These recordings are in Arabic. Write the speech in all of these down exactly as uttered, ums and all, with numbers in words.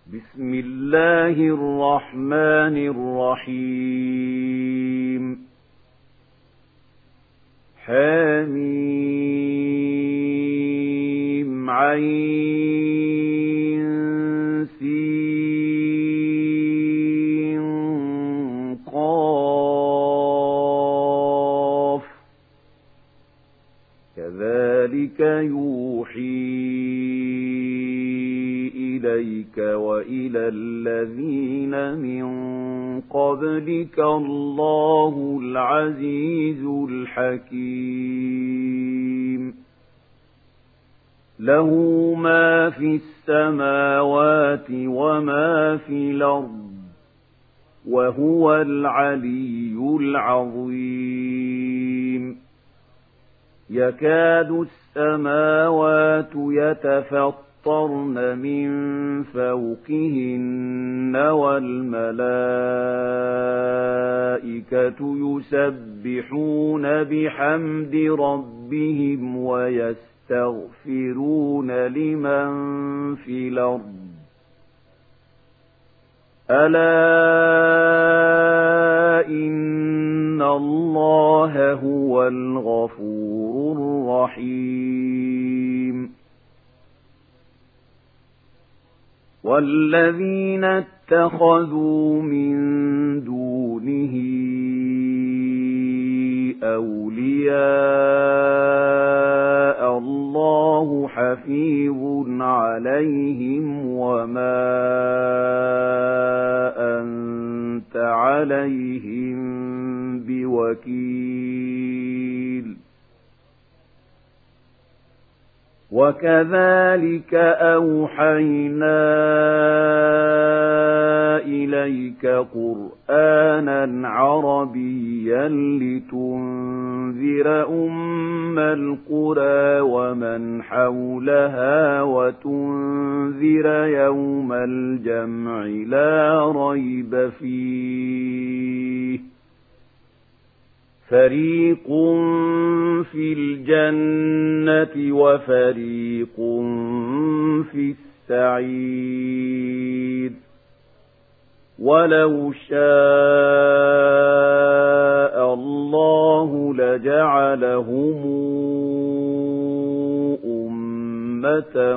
بسم الله الرحمن الرحيم حميم عين سين قاف كذلك يوحي إليك وإلى الذين من قبلك الله العزيز الحكيم له ما في السماوات وما في الأرض وهو العلي العظيم يكاد السماوات يتفطرن طرن من فوقهن والملائكة يسبحون بحمد ربهم ويستغفرون لمن في الأرض ألا إن الله هو الغفور الرحيم والذين اتخذوا من دونه أولياء الله حفيظ عليهم وما أنت عليهم بوكيل وكذلك أوحينا إليك قرآنا عربيا لتنذر أم القرى ومن حولها وتنذر يوم الجمع لا ريب فيه فريق في الجنة وفريق في السعير ولو شاء الله لجعلهم أمة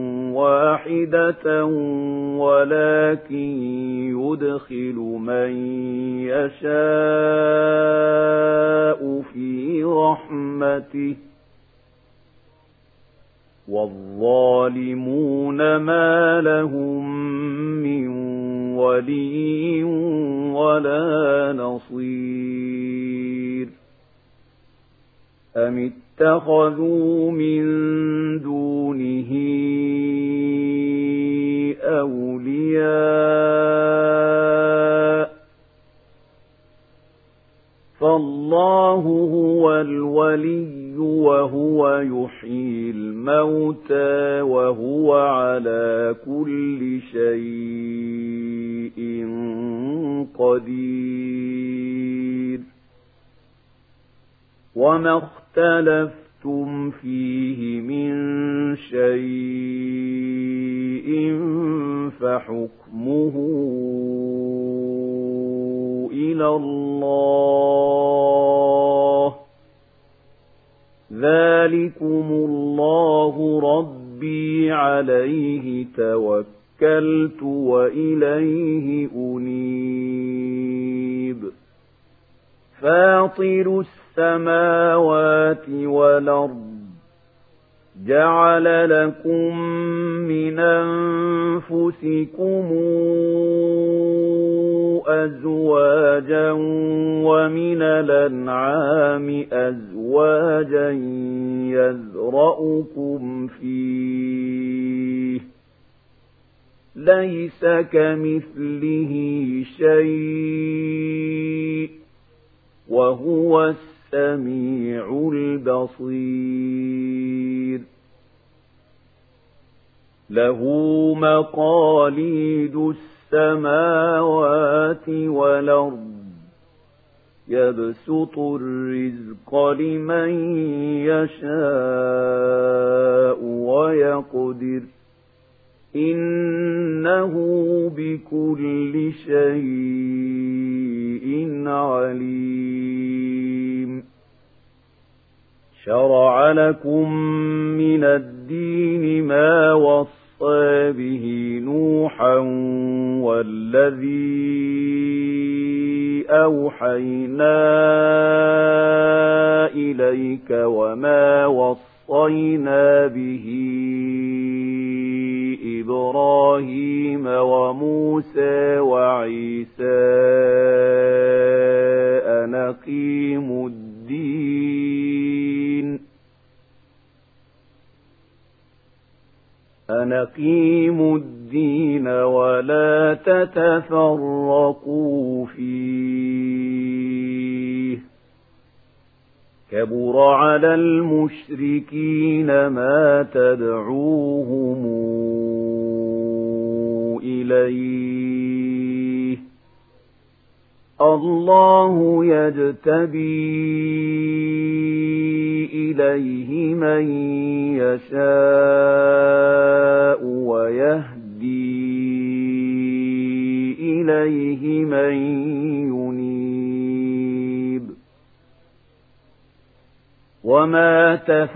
واحدة ولكن يدخل من يشاء في رحمته والظالمون ما لهم من ولي ولا نصير أم اتخذوا من دونه أولياء فالله هو الولي وهو يحيي الموتى وهو على كل شيء قدير وما اختلفتم فيه من شيء فحكمه إلى الله ذلكم الله ربي عليه توكلت وإليه أنيب فاطر السماوات والأرض جعل لكم من أنفسكم أزواجا ومن الأنعام أزواجا يذرأكم فيه ليس كمثله شيء وهو السميع البصير له مقاليد السماوات والأرض يبسط الرزق لمن يشاء ويقدر إنه بكل شيء عليم شرع لكم من الدين ما وصى به نوحا والذي أوحينا إليك وما وصينا به إبراهيم وموسى وعيسى أن أقيموا الدين أن أقيموا الدين ولا تتفرقوا فيه كبر على المشركين ما تدعوهم إليه الله يجتبي إليه من يشاء ويهدي إليه من ينيب وما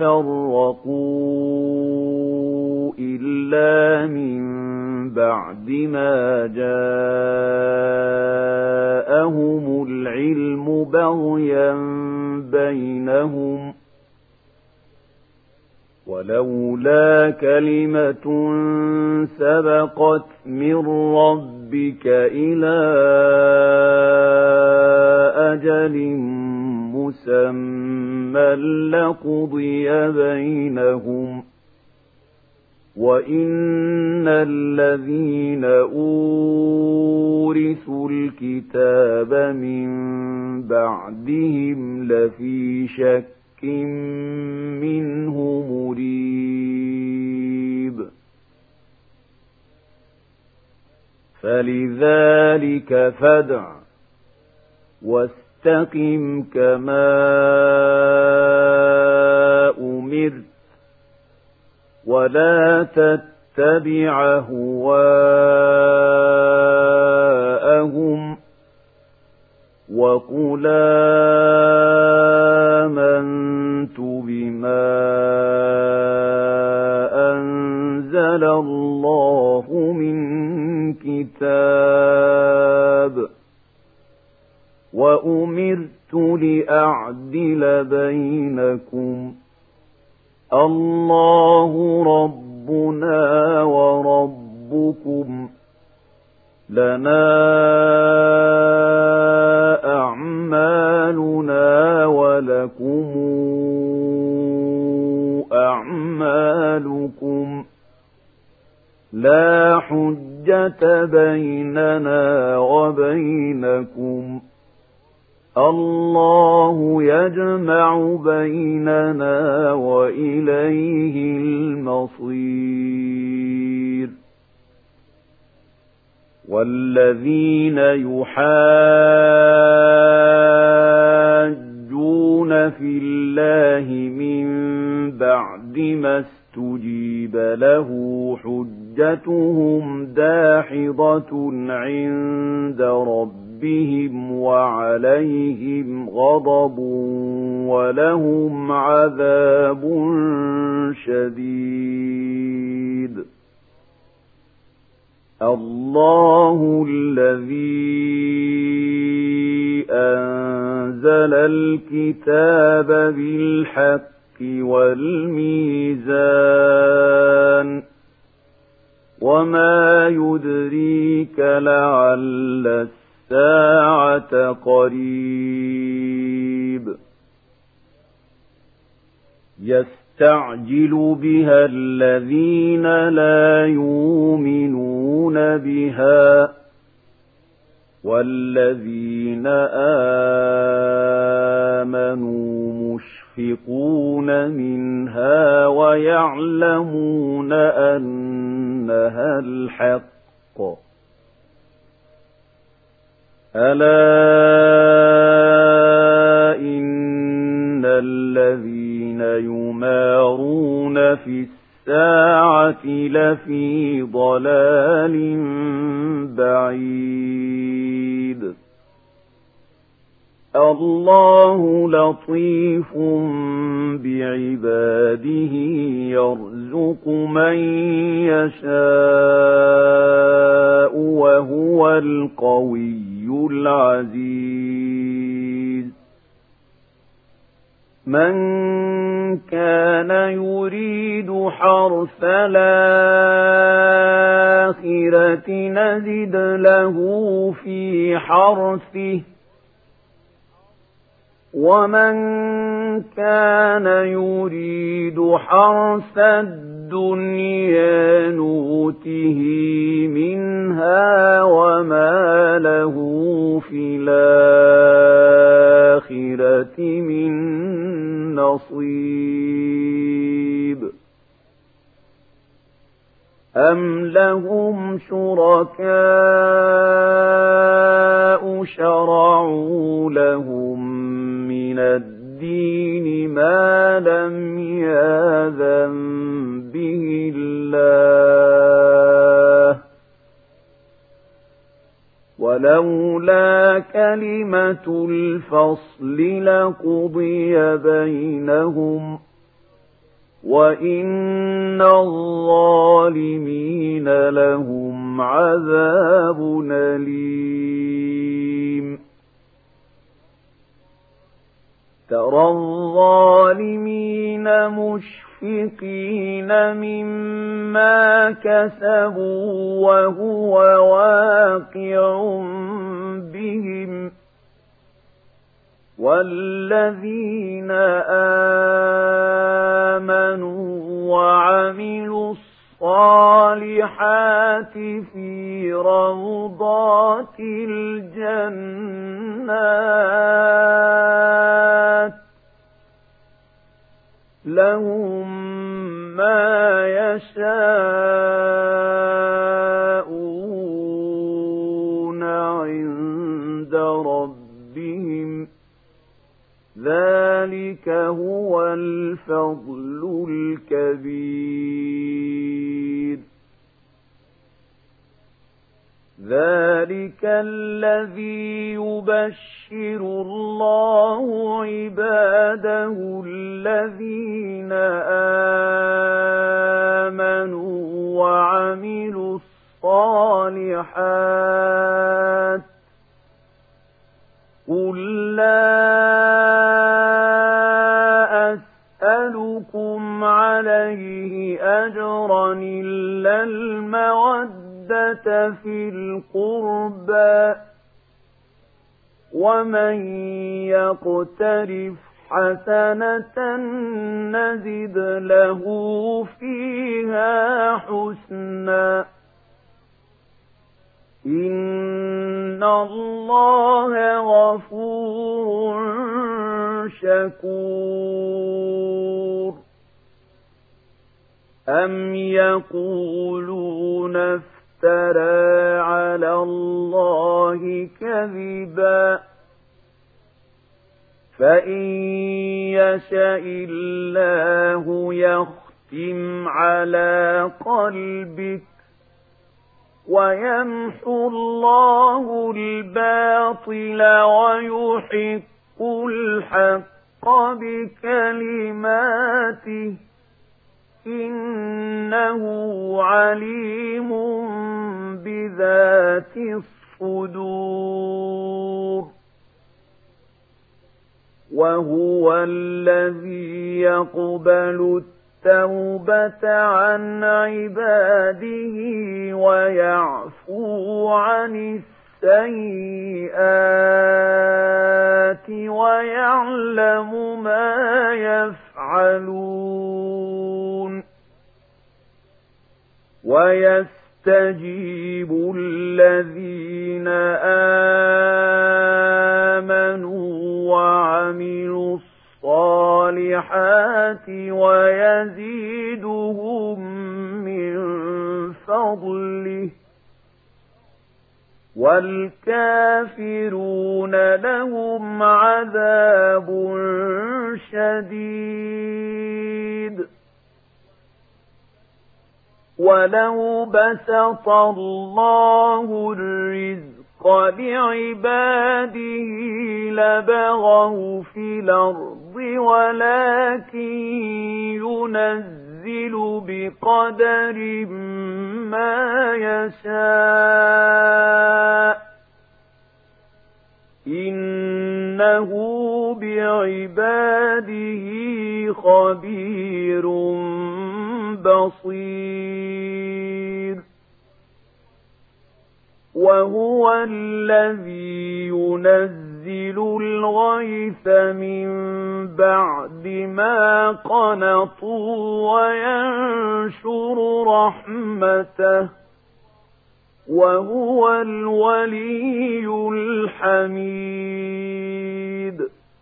تفرقوا إلا من بعد ما جاءهم العلم بغيا بينهم ولولا كلمة سبقت من ربك إلى أجل مسمى لقضي بينهم وإن الذين أورثوا الكتاب من بعدهم لفي شك منه مريب فلذلك فادع واستقم كما أمرت ولا تتبع هواءهم وقل آمنت بما أنزل الله من كتاب وأمرت لأعدل بينكم الله ربنا وربكم لنا أعمالنا ولكم أعمالكم لا حجة بيننا وبينكم الله يجمع بيننا وإليه المصير والذين يحاجون في الله من بعد ما استجيب له حجتهم داحضة عند ربهم وعليهم غضب ولهم عذاب شديد الله الذي أنزل الكتاب بالحق والميزان وما يدريك لعل الساعة قريب يستعجل بها الذين لا يؤمنون بها والذين آمنوا مشفقون منها ويعلمون أنها الحق ألا إن الذين يمارون في الساعة لفي ضلال بعيد الله لطيف بعباده يرزق من يشاء وهو القوي العزيز من كان يريد حرث الآخرة نزد له في حرثه ومن كان يريد حرث الدنيا نؤته منها وما له في الآخرة من نصيب أم لهم شركاء شرعوا لهم من الدين ما لم يأذن به الله ولولا كلمة الفصل لقضي بينهم وإن الظالمين لهم عذاب أليم ترى الظالمين مشفقين مما كسبوا وهو واقع بهم والذين آمنوا وعملوا الصالحات في روضات الجنات لهم ما يشاءون عند ربهم ذلك هو الفضل الكبير ذلك الذي يبشر الله عباده الذين آمنوا وعملوا الصالحات قل لا أسألكم عليه أجرا إلا المودة في القربى ومن يقترف حسنة نزد له فيها حسنا إن الله غفور شكور أم يقولون افترى على الله كذبا فإن يشاء الله يختم على قلبك ويمحو الله الباطل ويحق الحق بكلماته إنه عليم بذات الصدور وهو الذي يقبل التوبة عن عباده ويعفو عن السيئات ويعلم ما يفعلون ويستجيب الذين آمنوا وعملوا الصالحات ويزيدهم من فضله والكافرون لهم عذاب شديد ولو بسط الله الرزق لعباده لبغوا في الأرض ولكن ينزل بقدر ما يشاء إنه بعباده خبير بصير وهو الذي ينزل الغيث من بعد ما قنطوا وينشر رحمته وهو الولي الحميد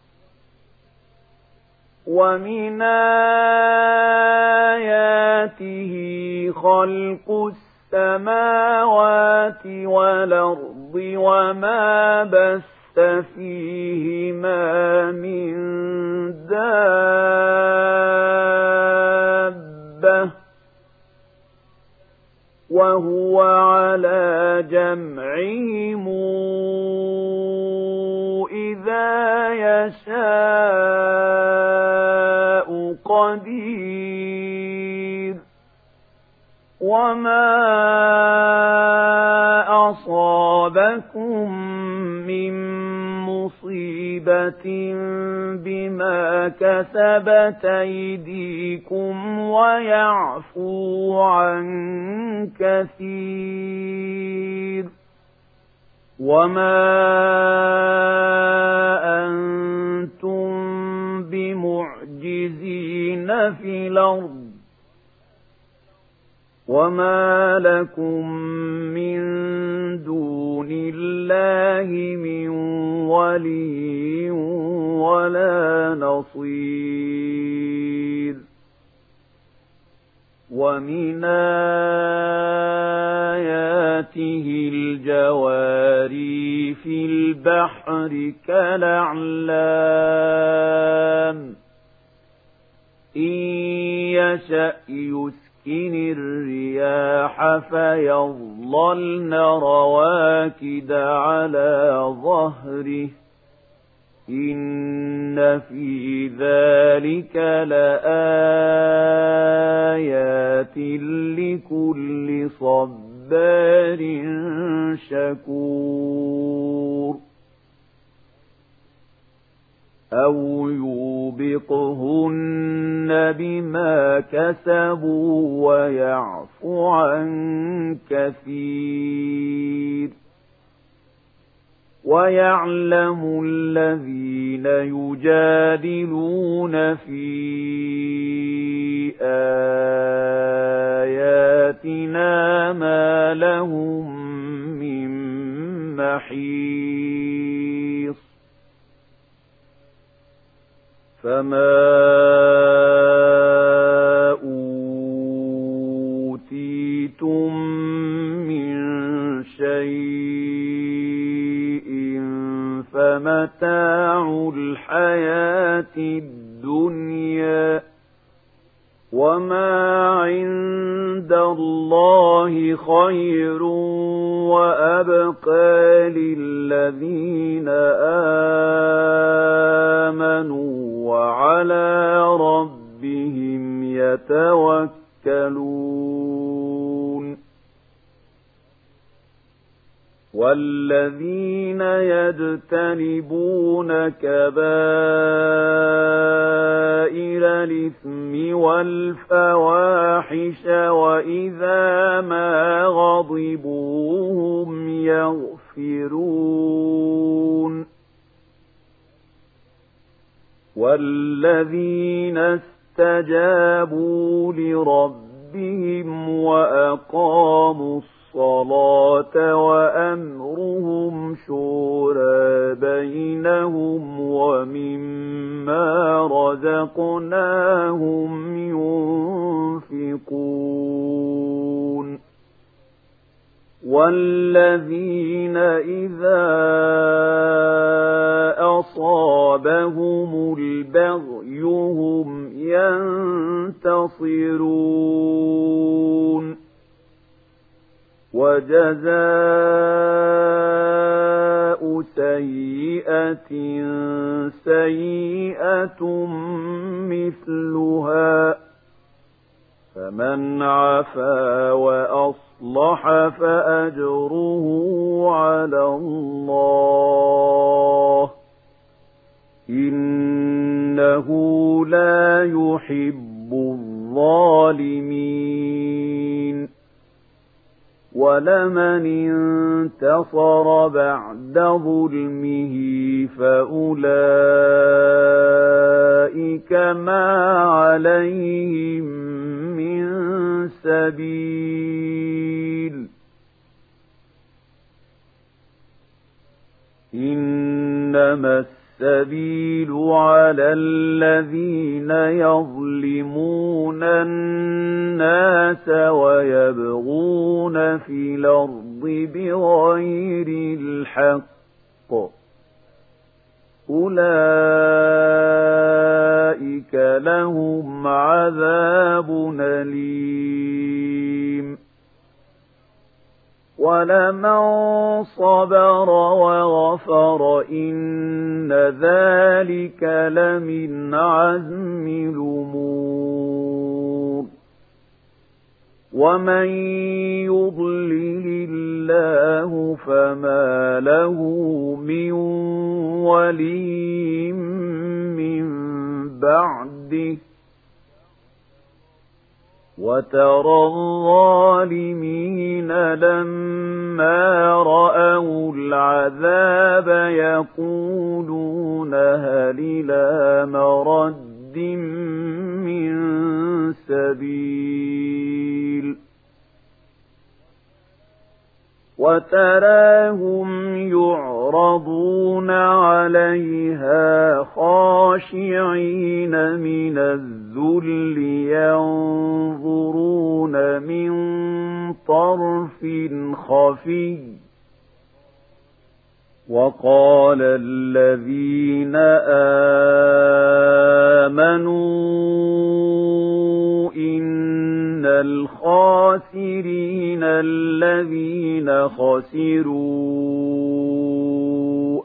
ومن آياته خلق السماوات والأرض وما بث فيهما من دابة وهو على جمعهم إذا يشاء قدير وما أصابكم من مصيبة بما كسبت أيديكم ويعفو عن كثير وما أنتم بمعجزين في الأرض وما لكم من دون الله من ولي ولا نصير ومن آياته الجواري في البحر كالأعلام إن يشأ يسكن الرياح فيظللن رواكد على ظهره إن في ذلك لآيات لكل صبار شكور أو يوبقهن بما كسبوا ويعفو عن كثير ويعلم الذين يجادلون في آياتنا ما لهم من محيص فما أوتيتم من شيء فمتاع الحياة الدنيا وما عند الله خير وأبقى للذين آمنوا وعلى ربهم يتوكلون والذين يجتنبون كبائر الإثم والفواحش وإذا ما غضبوا هم يغفرون والذين استجابوا لربهم وأقاموا الصلاة وأمرهم شورى بينهم ومما رزقناهم ينفقون والذين إذا أصابهم البغي هم ينتصرون وجزاء سيئة سيئة مثلها فمن عفا وأصلح فأجره على الله إنه لا يحب الظالمين ولمن انتصر بعد ظلمه فأولئك ما عليهم من سبيل إنما السبيل على الذين يظلمون الناس ويبغون في الأرض بغير الحق أولئك لهم عذاب أليم ولمن صبر وغفر إن ذلك لمن عزم الأمور ومن يضلل الله فما له من ولي من بعده وترى الظالمين لما رأوا العذاب يقولون هل إلى مرد من سبيل وتراهم يعرضون عليها خاشعين من الذل ينظرون من طرف خفي وقال الذين آمنوا إن الخاسرين الذين خسروا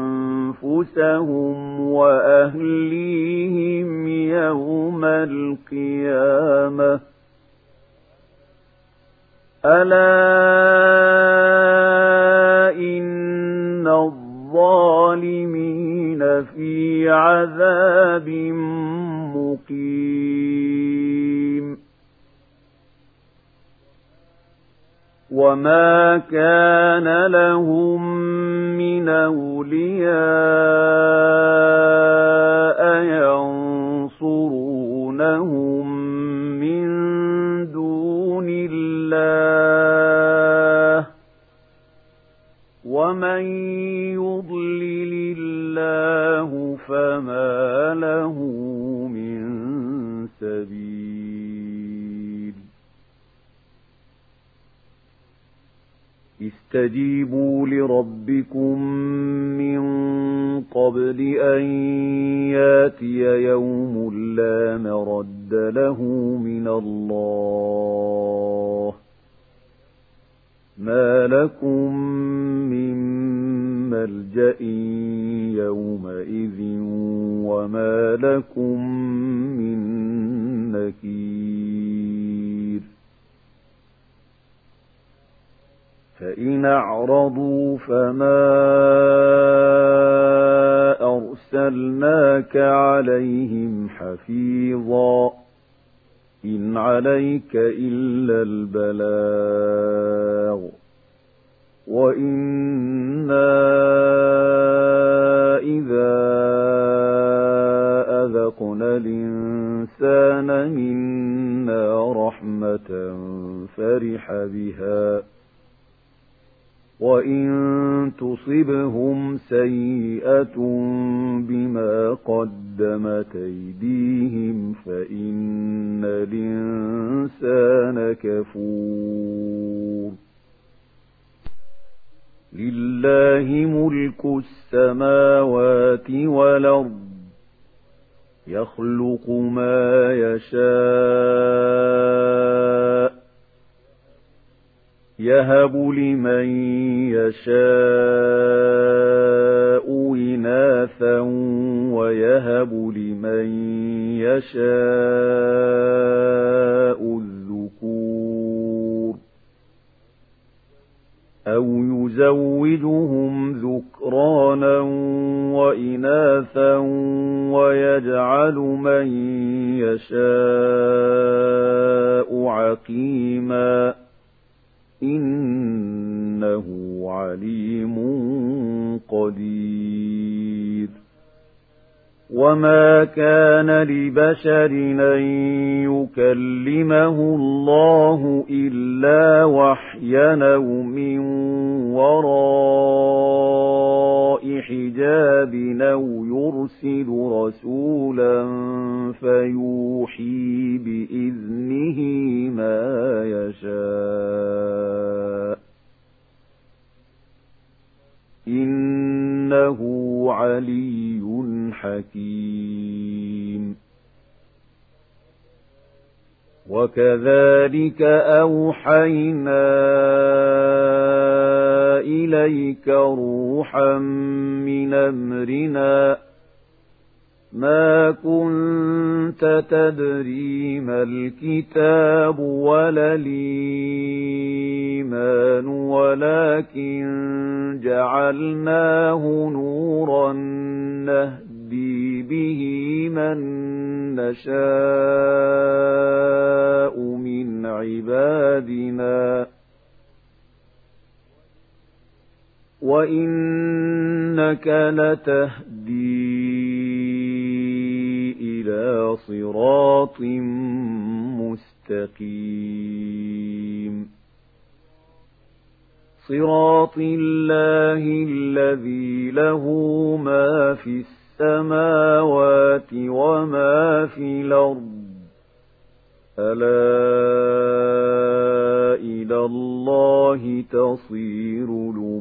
أنفسهم وأهليهم يوم القيامة ألا إن الظالمين في عذاب مقيم وما كان لهم من أولياء ينصرونهم من دون الله ومن يضلل الله فما له من سبيل استجيبوا لربكم من قبل أن ياتي يوم لا مرد له من الله ما لكم من ملجأ يومئذ وما لكم من نكير فإن أعرضوا فما أرسلناك عليهم حفيظا إن عليك إلا البلاغ وإنا إذا أذقنا الإنسان منا رحمة فرح بها وإن تصبهم سيئة بما قدمت أيديهم فإن الإنسان كفور لله ملك السماوات والأرض يخلق ما يشاء يهب لمن يشاء إناثا ويهب لمن يشاء الذكور أو يزوجهم ذكرانا وإناثا ويجعل من يشاء عقيما إنه عليم قدير وما كان لبشر أن يكلمه الله إلا وحيا أو من وراء حجاب أو يرسل رسولا فيوحي بإذنه ما يشاء إنه علي حكيم وكذلك أوحينا إليك روحا من أمرنا ما كنت تدري ما الكتاب ولا الإيمان ولكن جعلناه نورا نهدي به من نشاء من عبادنا وإنك لتهدي إلى صراط مستقيم صراط الله الذي له ما في السماوات وما في الأرض ألا إلى الله تصير الأمور